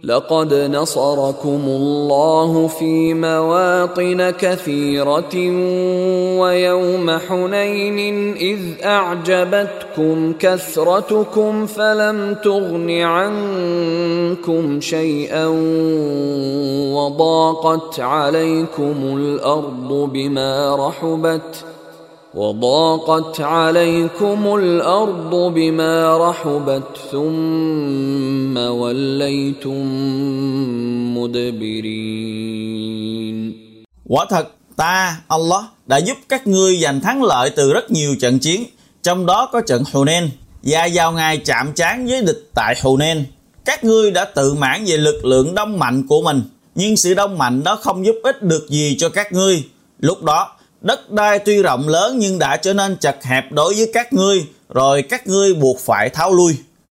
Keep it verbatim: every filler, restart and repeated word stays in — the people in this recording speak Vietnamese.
لقد نصركم الله في مواطن كثيرة ويوم حنين إذ أعجبتكم كثرتكم فلم تغن عنكم شيئا وضاقت عليكم الأرض بما رحبت وضاقت عليكم الأرض بما رحبت ثم وليتم مدبرين. Quả thật ta, Allah, đã giúp các ngươi giành thắng lợi từ rất nhiều trận chiến, trong đó có trận Hunain, và vào ngày chạm trán với địch tại Hunain, các ngươi đã tự mãn về lực lượng đông mạnh của mình, nhưng sự đông mạnh đó không giúp ích được gì cho các ngươi. Lúc đó, đất đai tuy rộng lớn nhưng đã trở nên chật hẹp đối với các ngươi, rồi các ngươi buộc phải tháo lui.